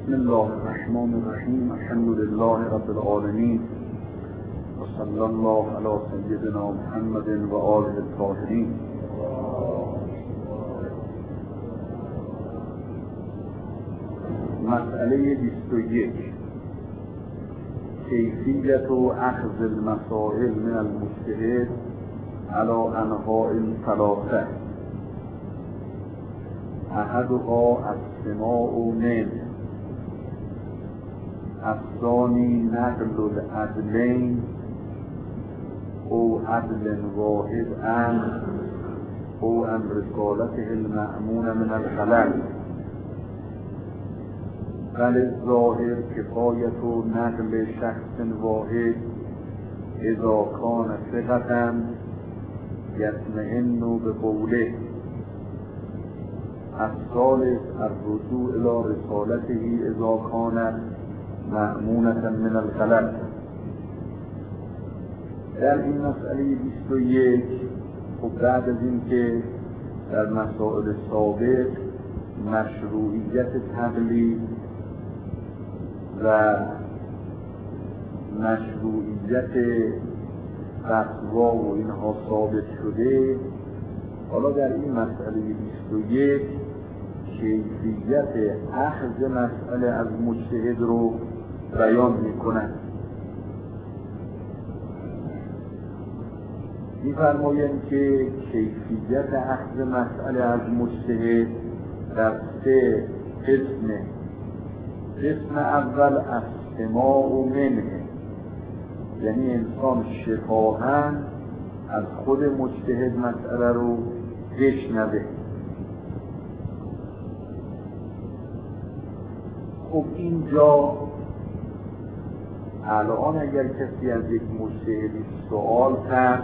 بسم الله الرحمن الرحیم. الحمد لله رب العالمین و صلی الله علی سیدنا محمد و آله الطاهرین. مسئله 21: کیفیت اخذ المسائل من المجتهد علی انواع ثلاثه. احدها السماع منه، الثانی نقل العدلین او عدل واحد او عن رسالته المأمون من الخلل. بل الظاهر کفایت نقل شخص واحد اذا کان ثقة یطمئن بقوله. الثالث الرجوع الى رسالته اذا کان مأمونة من الخلل. در این مسئله 21 خب بعد از این که در مسائل سابق مشروعیت تقلید و مشروعیت فتوا و اینها ثابت شده، حالا در این مسئله 21 کیفیت اخذ مسئله از مجتهد رو بیان میکنند. می‌فرمایند که کیفیت اخذ مسئله از مجتهد در 3 قسمه. قسم اول السماع منه، یعنی انسان شفاهاً از خود مجتهد مسئله رو بشنوه. خب اینجا الان اگر کسی از یک مجتهدی سوال کرد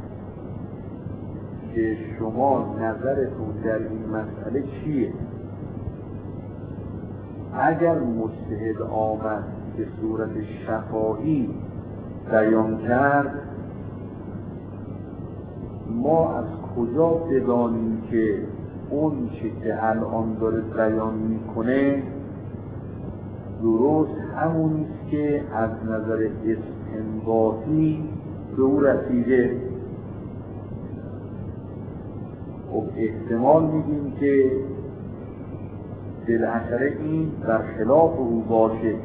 که شما نظرتون در این مسئله چیه، اگر مجتهد آمد به صورت شفاهی بیان کرد، ما از کجا بدانیم که اون چی که الان داره بیان میکنه درست همونیست که از نظر استنباطی به او رسیده؟ خب احتمال میدیم که بالاخره این در خلاف او باشه.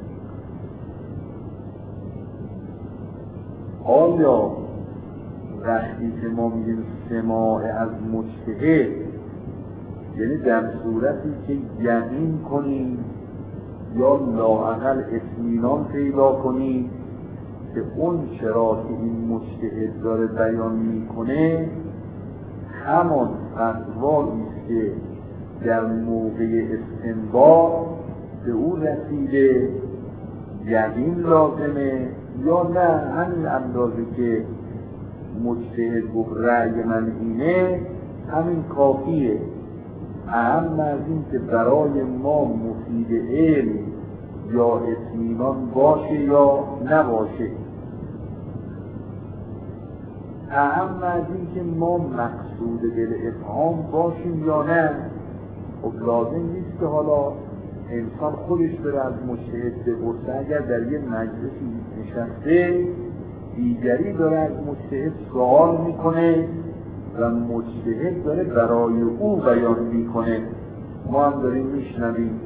آیا وقتی که ما میگیم سماع از مجتهد، یعنی در صورتی که یقین کنیم یا لااقل اطمینان پیدا کنیم که اون چرا که این مجتهد داره بیان میکنه همان فتواییست که در موقع استنباط به او رسیده، یقین لازمه، یا نه همین اندازه که مجتهد گفت رأی من اینه همین کافیه، اهم از این که برای ما مفید علم یا اطمینان باشه یا نباشه، اهم از این که ما مقصود بالافهام باشیم یا نه. خب لازم نیست که حالا انسان خودش بره از مجتهد بپرسه. اگر در یه مجلسی نشسته دیگری داره از مجتهد سوال میکنه و مجتهد داره برای او بیان میکنه، ما هم داریم میشنویم.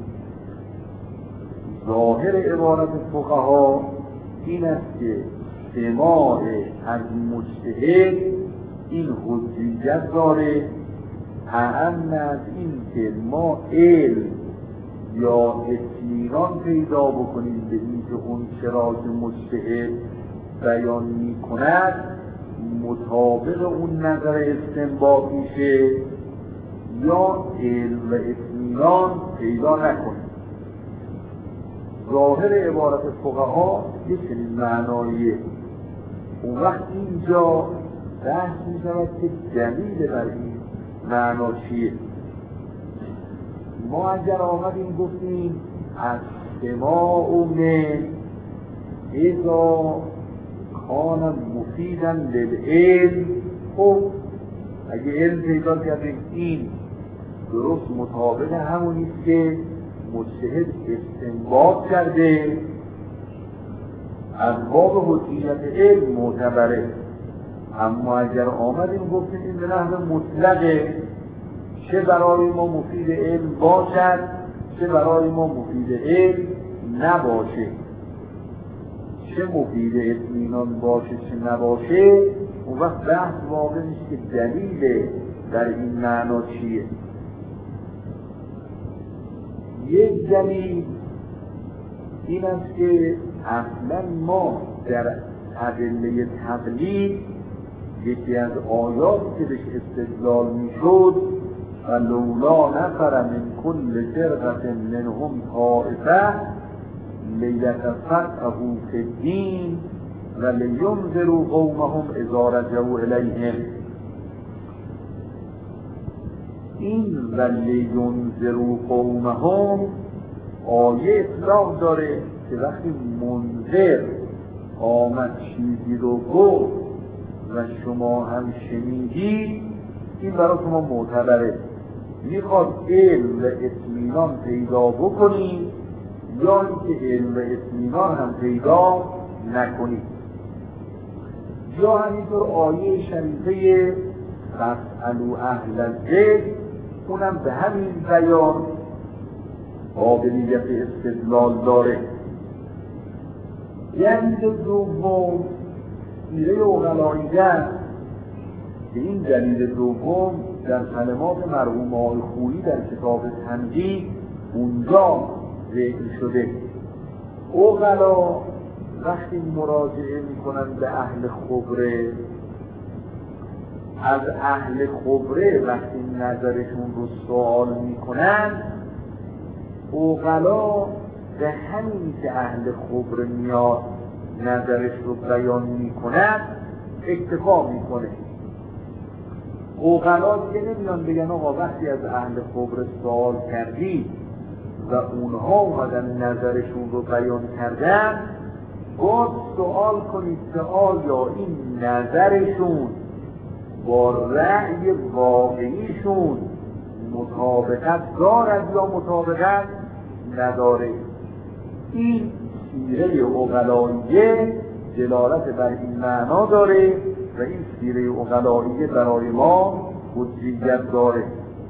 ظاهر عبارت فقها این است که سماع از مجتهد این حجیت داره، اهم از این که ما علم یا اطمینان پیدا بکنیم به این که اون چرا که مجتهد بیان میکند مطابق اون نظر استنباطیشه یا علم و اطمینان پیدا نکنیم. ظاهر عبارت فقها یک چنین معناییه. اون وقت اینجا بحث میشود که دلیل بر این معنا چیه. ما اگر آمدیم گفتیم از سماع من اذا کان مفیدا للعلم، خب اگه علم پیدا کردیم این درست مطابق همونیست که مجتهد استنباط کرده از باب حجیت علم معتبره، اما اگر آمدیم گفتیم این به نحو مطلقه، چه برای ما مفید علم باشد چه برای ما مفید علم نباشه، چه مفید اطمینان باشه چه نباشه، اون وقت بحث واقع نیست که دلیل در این معنا چیه. یک دلیل این است که اصلا ما در ادله تقلید یکی از آیاتی که بهش استدلال میشد فلولا نفر من کل فرقة منهم طائفة لیتفقهوا فی الدین و لینذروا قومهم اذا رجعوا الیهم. این و لینذروا قومهم آیه اطلاق داره که وقتی منذر آمد چیزی رو گفت و شما هم شنیدید، این برای شما معتبره. میخواد علم و اطمینان پیدا بکنید یا اینکه علم و اطمینان هم پیدا نکنید. یا همینطور آیه شریفه فاسألوا اهل الذکر، اونم به همین بیان قابلیت استدلال داره. یعنی دوم سیره اغلاییه است که این دلیل دوم در کلمات مرحوم آقای خویی در کتاب تنجید اونجا ذکر شده. اغلا وقتی مراجعه میکنن به اهل خبره، از اهل خبره وقتی نظرشون رو سوال میکنن، اغلا به همین که اهل خبره میاد نظرش رو بیان میکنن اکتفا میکنه. اغلا دیگه نمیان بگن آقا وقتی از اهل خبره سوال کردی و اونها اومدن نظرشون رو بیان کردن، باز سوال کنید که آیا این نظرشون با رأی واقعیشون مطابقت دارد یا مطابقت نداره. این سیره اغلاییه دلالت بر این معنا داره و این سیره اغلاییه برای ما حجیت داره.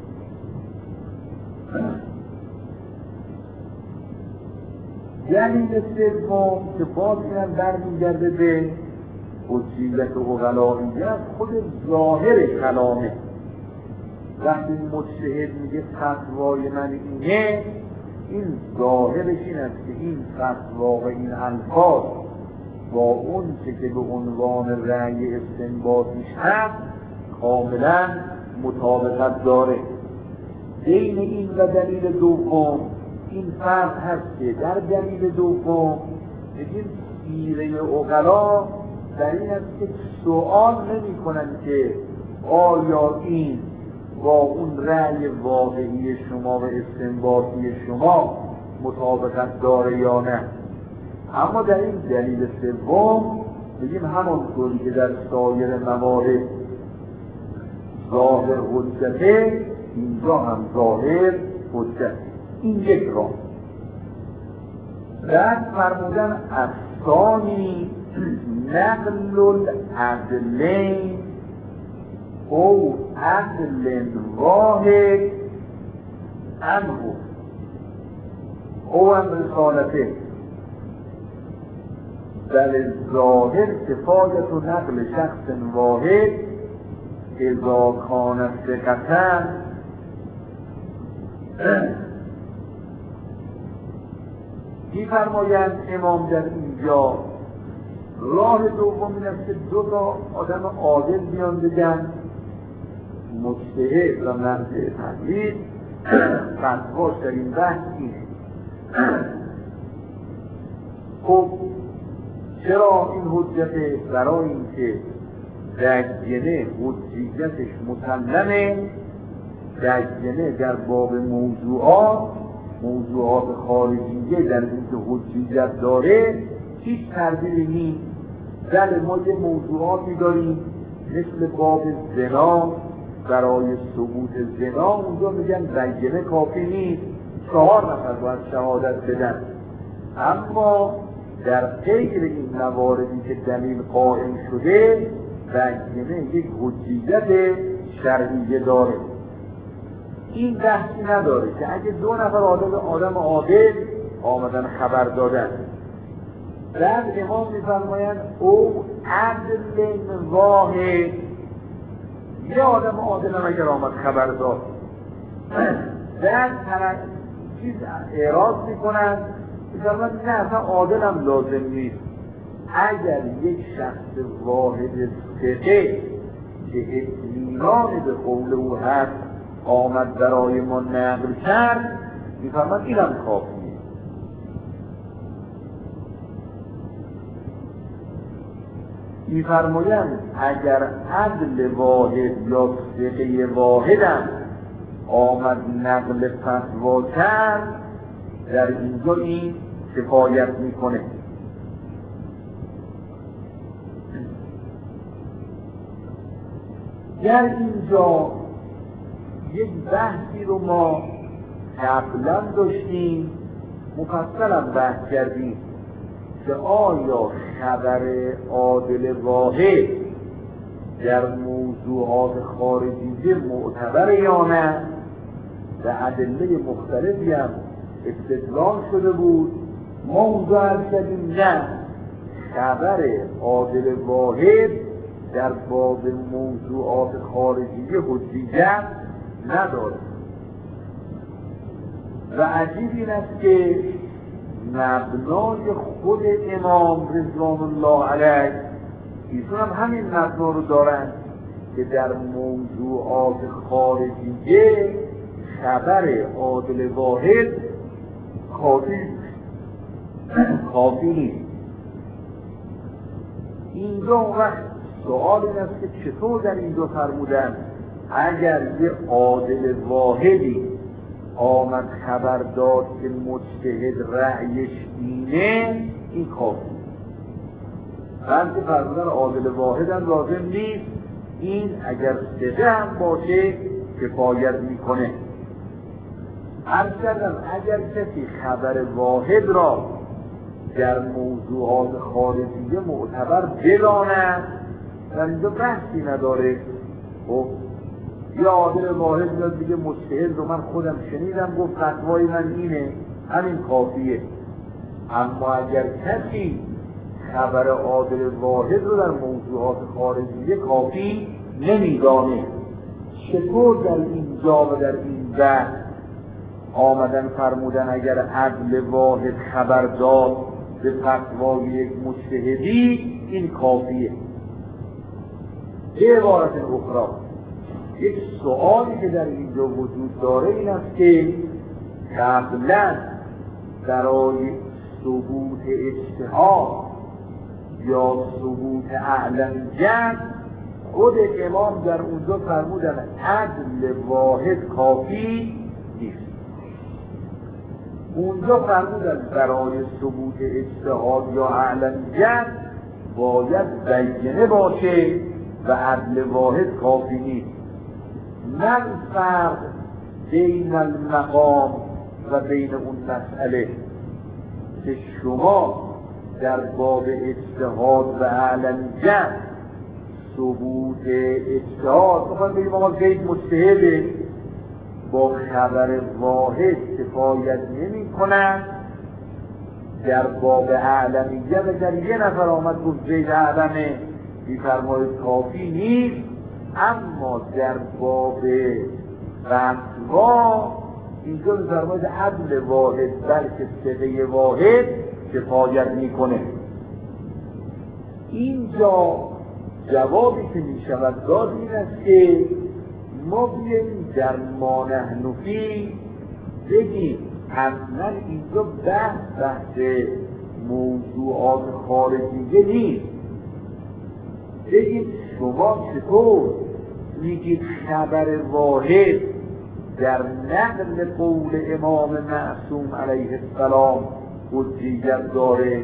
دلیل سوم که باز اینم برمیگرده به حجیت اغلاییه از خود ظاهر کلامه. وقتی مجتهد میگه فتوای من اینه، این ظاهرش این است که این فتوا و این الفاظ با اون چه که به عنوان رأی استنباطیش هست کاملا مطابقت داره. بین این و دلیل دوم این فرق هست که در دلیل دوم میگیم سیره اغلا در این است که سوال نمی کنن که آیا این با اون رأی واقعی شما و استنباطی شما مطابقت داره یا نه. اما در این دلیل سوم بگیم همانطوری که در سایر موارد ظاهر حجته، اینجا هم ظاهر حجت. این یک راه. بعد فرمودن الثانی نقل العدلین او عدل واحد عنه او هم رسالته. در ظاهر کفایت و نقل شخص واحد اذا کان ثقة. می‌فرمایند امام در اینجا راه دوم این است که دو تا آدم عادل بیان بگن مجتهد و منطق تقلید فتواش در این بحث اینه. خب چرا این حجته؟ برای اینکه دجنه حجیتش مسلمه. دجنه در باب موضوعات خارجیه در اینکه حجیت داره هیچ تردیدی نیست. در ما یه موضوعاتی داریم مثل باب زنا، برای ثبوت زنا اونجا میگن بینه کافی نیست، 4 نفر باید شهادت بدن. اما در غیر این مواردی که دلیل قائم شده بینه یک حجیت شرعیه داره. این بحثی نداره که اگه 2 نفر آدم عادل آمدن خبر دادن، بعد امام میفرمایند او عدل واحد، یه آدم عادل هم اگر آمد خبر داد، بعد چیز اعراض میکنن میفرمایند نه اصلا عادل هم لازم نیست. اگر یک شخص واحد ثقه که اطمینان به قول او هست آمد برای ما نقل کرد، میفرمایند اینم کافیه. میفرمایند اگر عدل واحد یا ثقه واحدم آمد نقل فتوا کرد، در اینجا این کفایت میکنه. در اینجا یک بحثی رو ما قبلا داشتیم، مفصلا بحث کردیم که آیا خبر عادل واحد در موضوعات خارجی معتبر یا نه؟ و ادله مختلفی هم استدلال شده بود. ما اونجا عرض کردیم نه، خبر عادل واحد در باب موضوعات خارجی حجیت نداره. و عجیب این است که مبنای خود امام رضوان الله علیه ایشون هم همین مبنا رو دارن که در موضوعات خارجیه خبر عادل واحد کافی نیست. اینجا وقت سوال این است که چطور در اینجا فرمودن اگر یه عادل واحدی آمد خبر داد که مجتهد رأیش اینه، این کافی. بلکه فرمودن عادل واحد هم لازم نیست، این اگر ثقه هم باشه کفایت میکنه. عرض کردم اگر کسی خبر واحد را در موضوعات خارجی معتبر بداند، در اینجا بحثی نداره. خب یه عادل واحد میاد دیگه مجتهد رو من خودم شنیدم گفت فتوای من اینه، همین کافیه. اما اگر کسی خبر عادل واحد رو در موضوعات خارجی کافی نمیدانه، چطور در اینجا و در این بحث آمدن فرمودن اگر عدل واحد خبر داد به فتوای یک مجتهدی این کافیه؟ به عبارت اخرى یک سوالی که در اینجا وجود داره این است که قبلا برای ثبوت اجتهاد یا ثبوت اعلمیت خود امام در اونجا فرمودن عدل واحد کافی نیست. اونجا فرمودن برای ثبوت اجتهاد یا اعلمیت باید بینه باشه و عدل واحد کافی نیست. نه فرق بین المقام و بین اون مسئله که شما در باب اجتهاد و اعلمیت ثبوت اجتهاد میخوایم بگیم آقا زید مجتهده، با خبر واحد کفایت نمی کنند. در باب اعلمیت اگر یه نفر آمد گفت زید اعلمه میفرماید کافی نیست، اما در باب فتوا اینجا میفرماید عدل واحد بلکه ثقه واحد کفایت میکنه. اینجا جوابی که میشود داد این است که ما بیاییم در ما نحن فیه بگیم اصلا اینجا بحث موضوعات خارجیه نیست. بگیم شما چطور میگید خبر واحد در نقل قول امام معصوم علیه السلام حجیت داره؟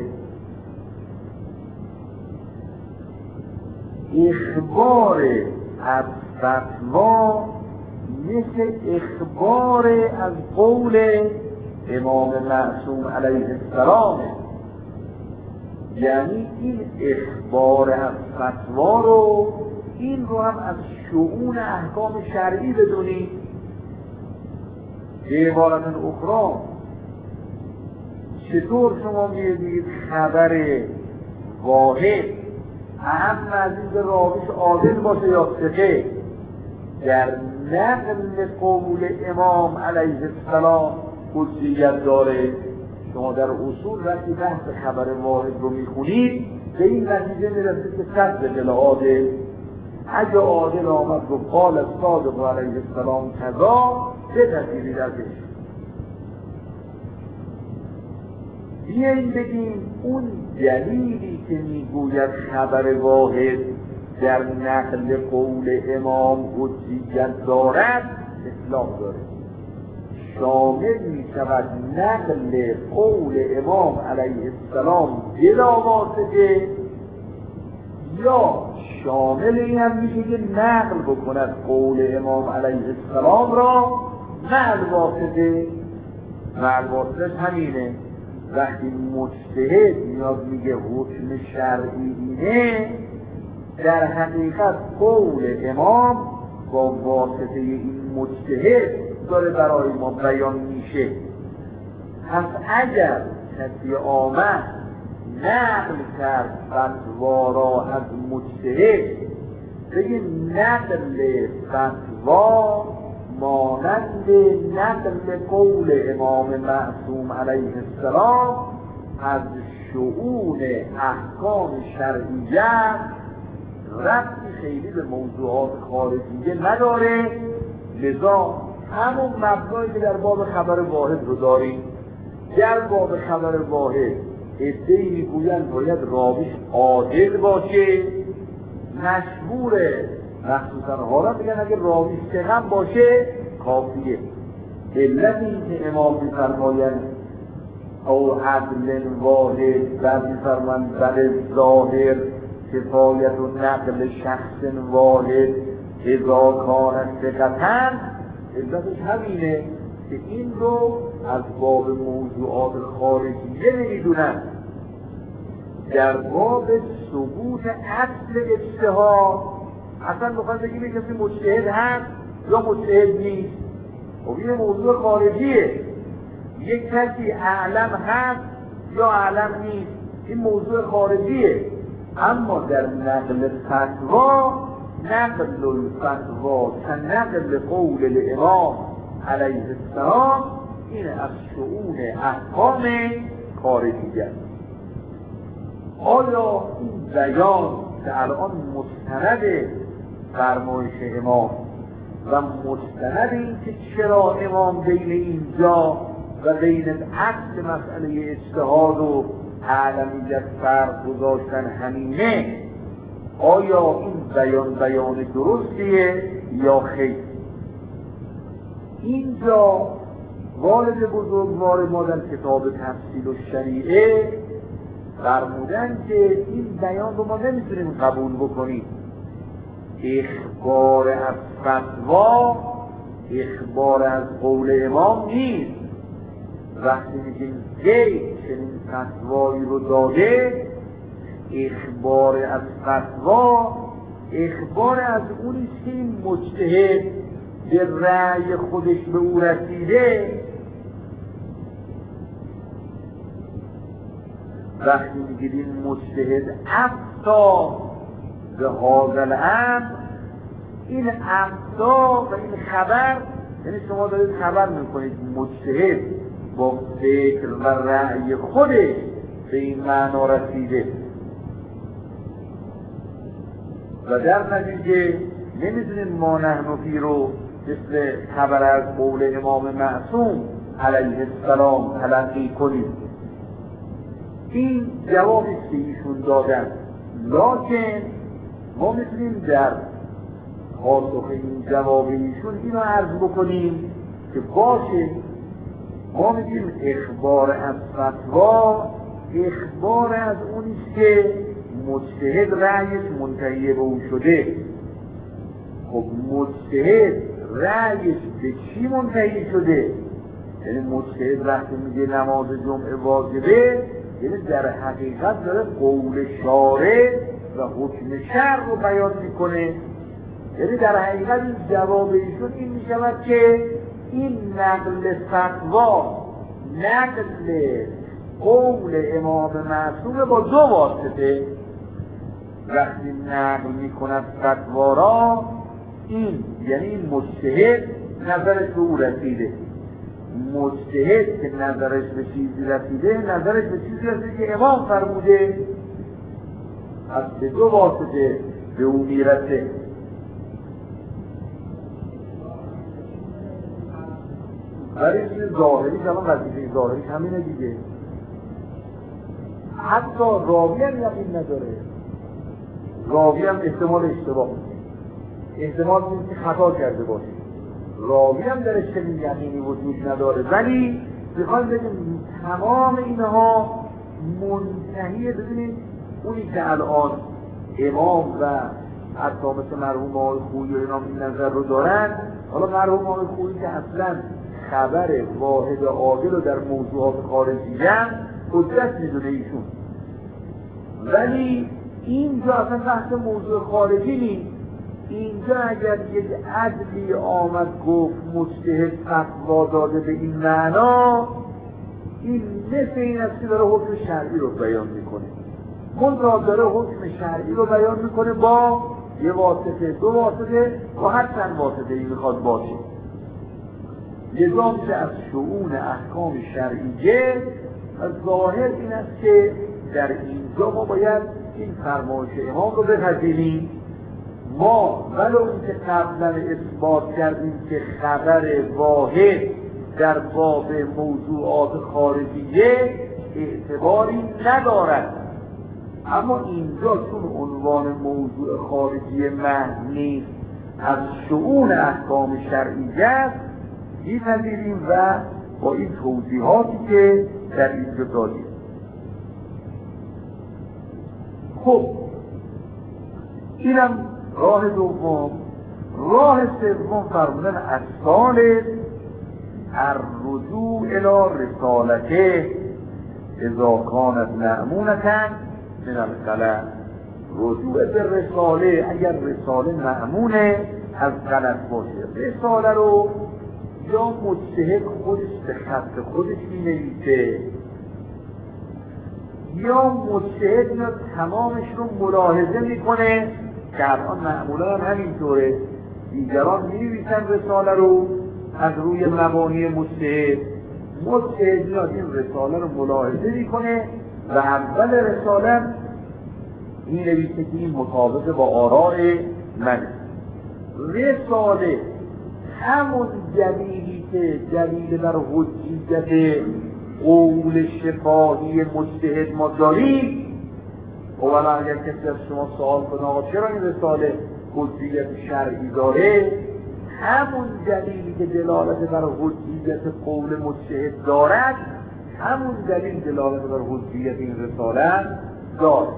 اخبار از فتوا مثل اخبار از قول امام معصوم علیه السلام. یعنی این اخبار از فتوا رو، این رو هم از شؤون احکام شرعی بدونید. به عبارت اخرى، چطور شما می‌دید خبر واحد اهم از این راویش عادل باشه یا ثقه در نقل قول امام علیه السلام حجیت داره؟ شما در اصول وقتی بحث خبر واحد رو میخونید به این نتیجه میرسید که صد دل عادل، اگه عادل آمد و قال صادق علیه السلام کذا بپذیرید ازش. بیاییم بگیم اون دلیلی که میگوید خبر واحد در نقل قول امام حجیت دارد اسلام داره. شامل می شود نقل قول امام علیه السلام بلا واسطه، یا شامل این هم میشه که نقل بکند قول امام علیه السلام را مع الواسطه. مع الواسطه همینه، وقتی مجتهد میاد میگه حکم شرعی اینه، در حقیقت قول امام با واسطه این مجتهد داره برای ما بیان میشه. پس اگر کسی آمد نقل کرد فتوا را از مجتهد، بگیم نقل فتوا مانند نقل قول امام معصوم علیه السلام از شؤون احکام شرعیه ربطی خیلی به موضوعات خارجیه نداره. لذا همون مبنایی که در باب خبر واحد رو داریم، در باب خبر واحد عده‌ای میگویند باید راویش عادل باشه، مشهوره، مخصوصا حالا میگن اگه راویش ثقه باشه کافیه. علت این که امام میفرمایند او عدل واحد، بعد میفرمایند بل ظاهر کفایت و نقل شخص واحد اذا کان ثقةً، علتش همینه که این رو از باب موضوعات خارجیه نمیدونن. در باب ثبوت اصل اجتهاد اصلا بخواد بگیم یک کسی مجتهد هست یا مجتهد نیست، خب این موضوع خارجیه. یک کسی اعلم هست یا اعلم نیست، این موضوع خارجیه. اما در نقل فتوا، نقل الفتوا که نقل قول الامام علیه السلام، این از شؤون احکام خارجیه. آیا این بیان که الان مستند فرمایش امام و مستند این که چرا امام بین اینجا و بین اصل مسئله اجتهاد و اعلمیت فرق گذاشتن همینه، آیا این بیان درستیه یا خیر؟ اینجا والد بزرگوار ما در کتاب تفصیل الشریعه فرمودن که این بیان رو ما نمیتونیم قبول بکنیم. اخبار از فتوا اخبار از قول امام نیست. وقتی میگیم زید چنین فتوایی رو داده، اخبار از فتوا اخبار از اونیست که این مجتهد به رأی خودش به او رسیده. وقتی میگید این مجتهد افتا به هذا الامر، این افتا و این خبر، یعنی شما دارید خبر میکنید مجتهد با فکر و رأی خودش به این معنا رسیده و در نتیجه نمیتونیم ما نحن فی رو مثل خبر از قول امام معصوم علیه السلام تلقی کنیم. این جوابی که ایشون دادن، لکن ما میتونیم در پاسخ این جواب ایشون اینو عرض بکنیم که باشه، ما میگیم اخبار از فتوا اخبار از اونیست که مجتهد رأیش منتهی به او شده. خب مجتهد رأیش به چی منتهی شده؟ یعنی مجتهد وقتی میگه نماز جمعه واجبه، یعنی در حقیقت داره قول شارع و حکم شرع رو بیان میکنه. یعنی در حقیقت این جواب ایشون این میشود که این نقل فتوا، نقل قول امام معصوم با دو واسطه. وقتی نقل میکند فتوا را، این یعنی این مجتهد نظرش به او رسیده، مجتهد که نظرش به چیزی رسیده، نظرش به چیزی رسیده که امام فرموده، از به دو واسطه به او میرسه. برای چیز ظاهری که الان وظیفه ظاهری همینه دیگه. حتی راوی هم یقین نداره، راوی هم احتمال اشتباه احتمال نیست که خطا کرده باشه، راوی هم درش چنین یقینی وجود نداره. ولی میخوایم بگیم تمام اینها منتهی، ببینید اونی که الان امام و حتی مثل مرحوم آقای خویی و اینا این نظر رو دارن، حالا مرحوم آقای خویی که اصلا خبر واحد عاقل رو در موضوعات خارجی هم حجت میدونه ایشون، ولی اینجا اصلا بحث موضوع خارجی نیست. اینجا اگر یک عدلی آمد گفت مجتهد فتوا داده به این معنا، این مثل این است که داره حکم شرعی رو بیان میکنه، منطقه داره حکم شرعی رو بیان میکنه با یه واسطه، دو واسطه و هر چند واسطه این میخواد باشه. لذا میشه از شؤون احکام شرعیه و ظاهر این است که در اینجا ما باید این فرمایش امام رو بپذیریم. ما ولو اینکه قبلا اثبات کردیم که خبر واحد در باب موضوعات خارجیه اعتباری ندارد، اما اینجا چون عنوان موضوع خارجی محض نیست، از شؤون احکام شرعیه است، می‌پذیریم و با این توضیحاتی که در اینجا دادیم. خب اینم راه دوم. راه سوم فرمودن الثالث الرجوع الی رسالته اذا کانت مأمونة من الغلط. رجوع به رساله اگر رساله مأمونه از غلط باشه. رساله رو یا مجتهد خودش به خط خودش می‌نویسه، یا مجتهد اینا تمامش رو ملاحظه میکنه که الان معمولا همینطوره، دیگران می‌نویسن رساله رو از روی مبانی مجتهد میاد این رساله رو ملاحظه میکنه و اول رساله می‌نویسه که این مطابق با آراء منه. رساله همون دلیلی که دلیل بر حجیت قول شفاهی مجتهد ما داریم، اولا اگر کسی از شما سوال کنه آقا چرا این رساله حجیت شرعی داره، همون دلیلی که دلالت بر حجیت قول مجتهد دارد، همون دلیل دلالت بر حجیت این رساله دارد.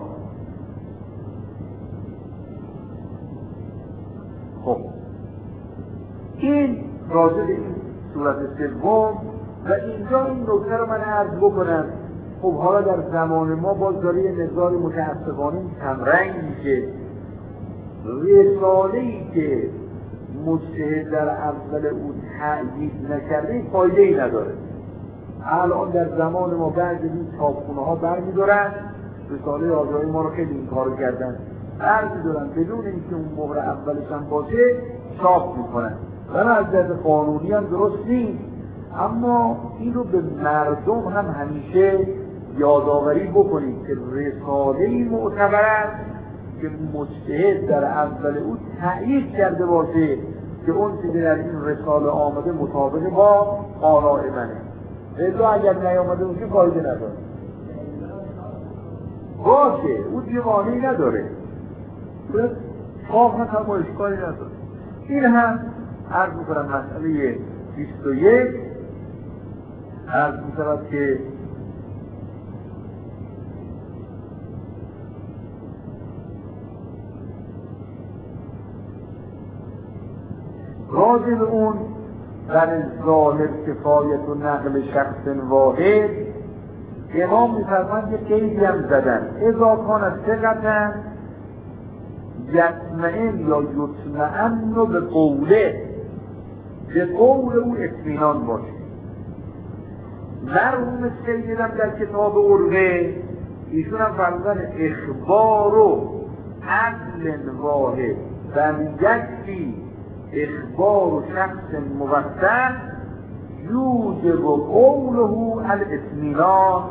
خب این راجع به این صورت سوم و اینجا این نکته رو من عرض بکنم. خب حالا در زمان ما باز داره یه مقدار متاسفانه کمرنگ میشه. رساله‌ای که مجتهد در اول اون تأیید نکرده فایده ای نداره. الان در زمان ما بعضی این چاپخونه ها برمی‌دارن رساله آجایی ما رو خیلی این کارو کردن، برمی‌دارن بدون اینکه اون مهر اولش هم باشه چاپ میکنن. و از نظر قانونی هم درست نیست، اما این رو به مردم هم همیشه یادآوری بکنید که رساله‌ای معتبر است که مجتهد در اول او تأیید کرده باشه که اون چیزی در این رساله آمده مطابق با آراء منه. رضا اگر نیامده باشه فایده نداره، باشه اون دیگه مانعی نداره، خواه هم اشکالی نداره. این هم عرض میکنم مسئله 21 عرض میشود که راجع به اون بر ظاهر کفایت و نقل شخص واحد. امام می‌فرمایند که قیدی هم زدن اذا کان ثقة یطمئن یا یطمئن به قوله، به قول او اطمینان باشه. مرحوم سیدم در کتاب عروه ایشون هم فرمودن اخبار و عدل واحد و یکفی اخبار و شخص موثق یوجب قوله الاطمینان.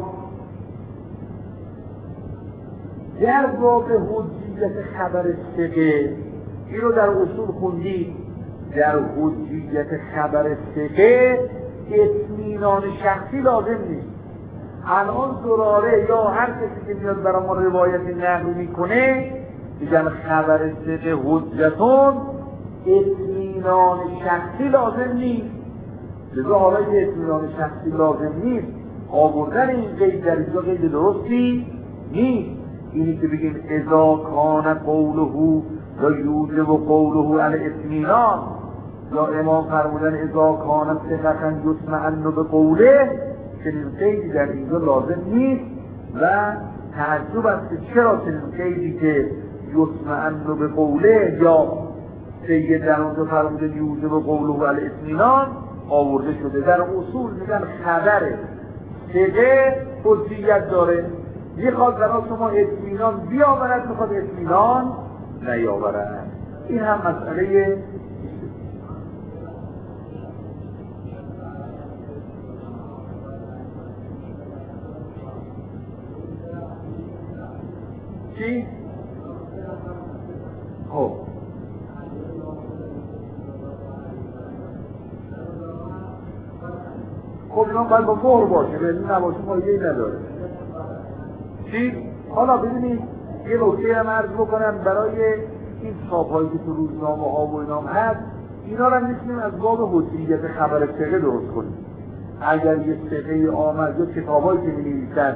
در باب حجیت خبر ثقه، این رو در اصول خوندید، در حجیت خبر ثقه اطمینان شخصی لازم نیست. الان زراره یا هر کسی که میاد برای ما روایت نقل میکنه میگن خبر ثقه حجتون، اطمینان شخصی لازم نیست. لذا حالا که اطمینان شخصی لازم نیست، آوردن این قید در اینجا قید درستی نیست. اینی که بگیم اذا کان قوله یا یوجب قوله علی اطمینان، یا امام فرمودن اذا کان ثقة یطمئن به قوله، چنین قیدی در اینجا لازم نیست و تعجب است که چرا چنین قیدی که یطمئن به قوله یا سید در اونجا فرمودن یوجب قوله علی اطمینان آورده شده. در اصول میگن خبره ثقه حجیت داره، میخواد برای شما اطمینان بیاورد، میخواد اطمینان نیاورد. این هم مسئله چی؟ خب اینا باید با مهر باشه، به این نباشه مایه‌ای نداره. چی؟ حالا ببینید یه نکته هم عرض بکنم برای این چاپ‌هایی که تو روزنامه ها و اینا هست، اینا رو میتونیم از باب حجیت خبر ثقه درست کنیم. اگر یه ثقه آمد یا کتابایی که می‌نویسن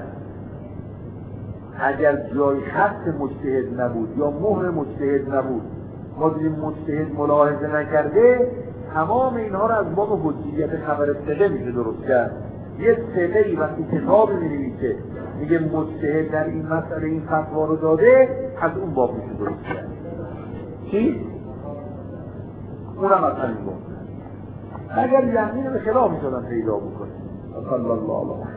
اگر جای خط مجتهد نبود یا مهر مجتهد نبود، ما دیدیم مجتهد ملاحظه نکرده، تمام اینها رو از باب حجیت خبر ثقه میشه درست کرد. یه ثقه‌ای وقتی کتابی می‌نویسه میگه مجتهد در این مسئله این فتوا رو داده، از اون باب میشه درست کرد. چی؟ اونم از همین باب. اگر یقین به خلاف میشدن پیدا بکنه. صلی الله علیه و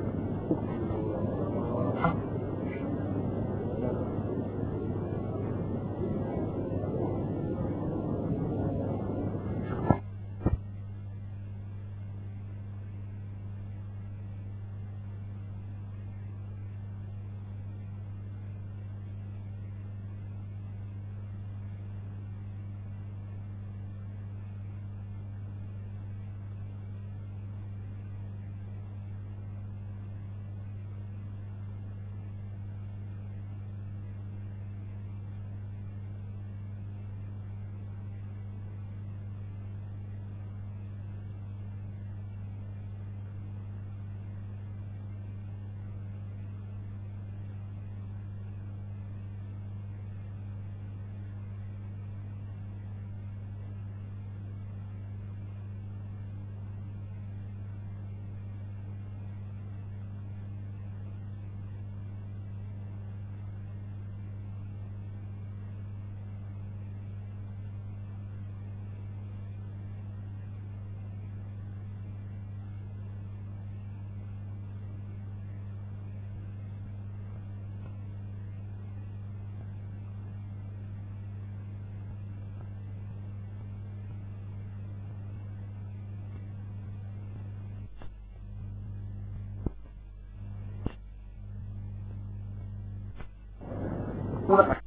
اونم